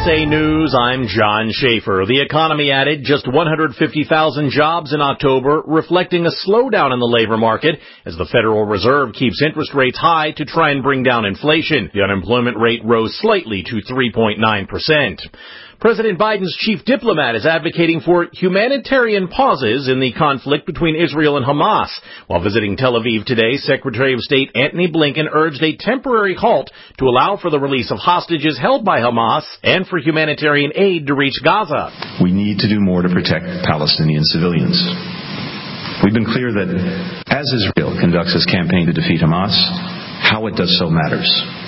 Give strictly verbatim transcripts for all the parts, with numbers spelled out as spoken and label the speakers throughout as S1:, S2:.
S1: S A News, I'm John Schaefer. The economy added just one hundred fifty thousand jobs in October, reflecting a slowdown in the labor market as the Federal Reserve keeps interest rates high to try and bring down inflation. The unemployment rate rose slightly to three point nine percent. President Biden's chief diplomat is advocating for humanitarian pauses in the conflict between Israel and Hamas. While visiting Tel Aviv today, Secretary of State Antony Blinken urged a temporary halt to allow for the release of hostages held by Hamas and for humanitarian aid to reach Gaza.
S2: We need to do more to protect Palestinian civilians. We've been clear that as Israel conducts its campaign to defeat Hamas, how it does so matters.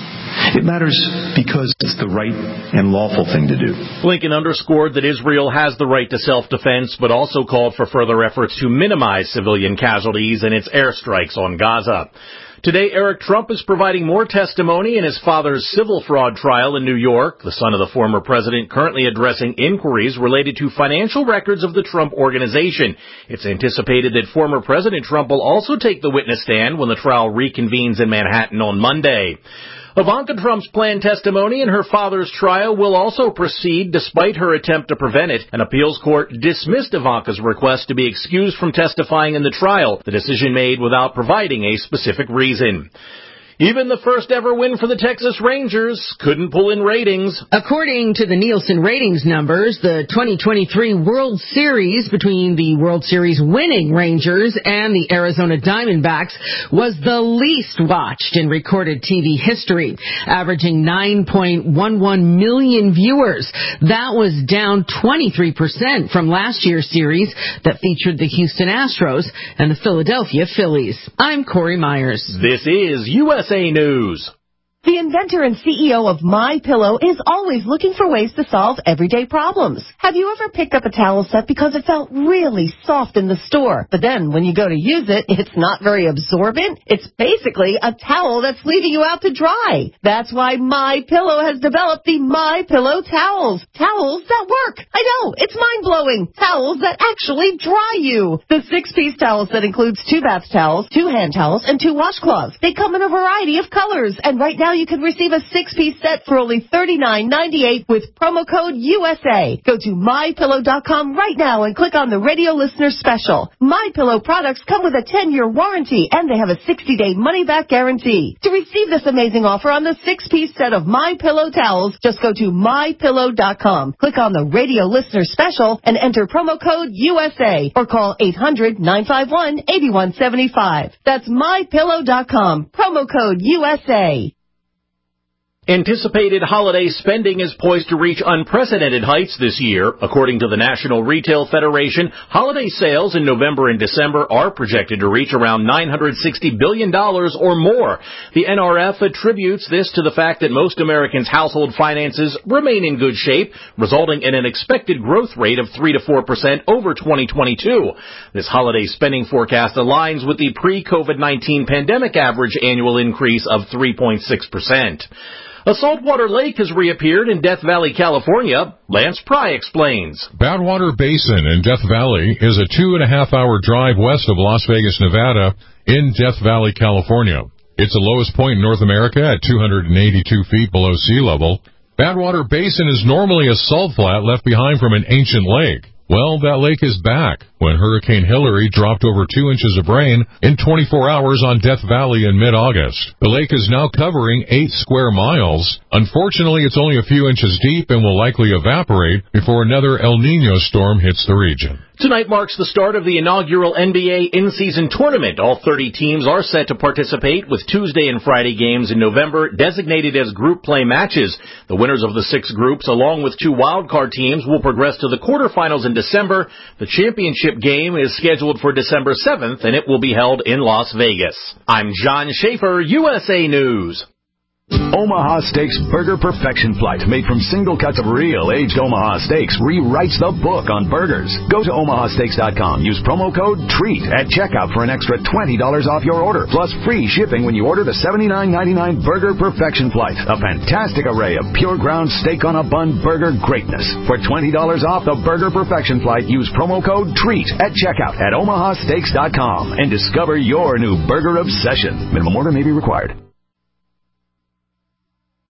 S2: It matters because it's the right and lawful thing to do.
S1: Blinken underscored that Israel has the right to self-defense, but also called for further efforts to minimize civilian casualties in its airstrikes on Gaza. Today, Eric Trump is providing more testimony in his father's civil fraud trial in New York. The son of the former president currently addressing inquiries related to financial records of the Trump Organization. It's anticipated that former President Trump will also take the witness stand when the trial reconvenes in Manhattan on Monday. Ivanka Trump's planned testimony in her father's trial will also proceed despite her attempt to prevent it. An appeals court dismissed Ivanka's request to be excused from testifying in the trial, the decision made without providing a specific reason. Even the first ever win for the Texas Rangers couldn't pull in ratings.
S3: According to the Nielsen ratings numbers, the twenty twenty-three World Series between the World Series winning Rangers and the Arizona Diamondbacks was the least watched in recorded T V history, averaging nine point one one million viewers. That was down twenty-three percent from last year's series that featured the Houston Astros and the Philadelphia Phillies. I'm Corey Myers.
S1: This is U S A News.
S4: The inventor and C E O of MyPillow is always looking for ways to solve everyday problems. Have you ever picked up a towel set because it felt really soft in the store, but then when you go to use it, it's not very absorbent? It's basically a towel that's leaving you out to dry. That's why MyPillow has developed the MyPillow towels. Towels that work. I know, it's mind-blowing. Towels that actually dry you. The six-piece towel set includes two bath towels, two hand towels, and two washcloths. They come in a variety of colors, and right now you can receive a six-piece set for only thirty-nine ninety-eight with promo code U S A. Go to my pillow dot com right now and click on the radio listener special. MyPillow products come with a ten-year warranty, and they have a sixty-day money-back guarantee. To receive this amazing offer on the six-piece set of MyPillow towels, just go to my pillow dot com. Click on the radio listener special and enter promo code U S A or call eight hundred nine five one eight one seven five. That's my pillow dot com. Promo code U S A.
S1: Anticipated holiday spending is poised to reach unprecedented heights this year. According to the National Retail Federation, holiday sales in November and December are projected to reach around nine hundred sixty billion dollars or more. The N R F attributes this to the fact that most Americans' household finances remain in good shape, resulting in an expected growth rate of three to four percent over twenty twenty-two. This holiday spending forecast aligns with the pre-COVID nineteen pandemic average annual increase of three point six percent. A saltwater lake has reappeared in Death Valley, California. Lance Pry explains.
S5: Badwater Basin in Death Valley is a two and a half hour drive west of Las Vegas, Nevada, in Death Valley, California. It's the lowest point in North America at two hundred eighty-two feet below sea level. Badwater Basin is normally a salt flat left behind from an ancient lake. Well, that lake is back when Hurricane Hilary dropped over two inches of rain in twenty-four hours on Death Valley in mid-August. The lake is now covering eight square miles. Unfortunately, it's only a few inches deep and will likely evaporate before another El Niño storm hits the region.
S1: Tonight marks the start of the inaugural N B A in-season tournament. All thirty teams are set to participate, with Tuesday and Friday games in November designated as group play matches. The winners of the six groups, along with two wildcard teams, will progress to the quarterfinals in December. The championship game is scheduled for December seventh, and it will be held in Las Vegas. I'm John Schaefer, U S A News.
S6: Omaha Steaks Burger Perfection Flight, made from single cuts of real aged Omaha steaks, rewrites the book on burgers. Go to omaha steaks dot com. Use promo code TREAT at checkout for an extra twenty dollars off your order, plus free shipping when you order the seventy-nine ninety-nine Burger Perfection Flight. A fantastic array of pure ground steak on a bun burger greatness. For twenty dollars off the Burger Perfection Flight, use promo code TREAT at checkout at omaha steaks dot com and discover your new burger obsession. Minimum order may be required.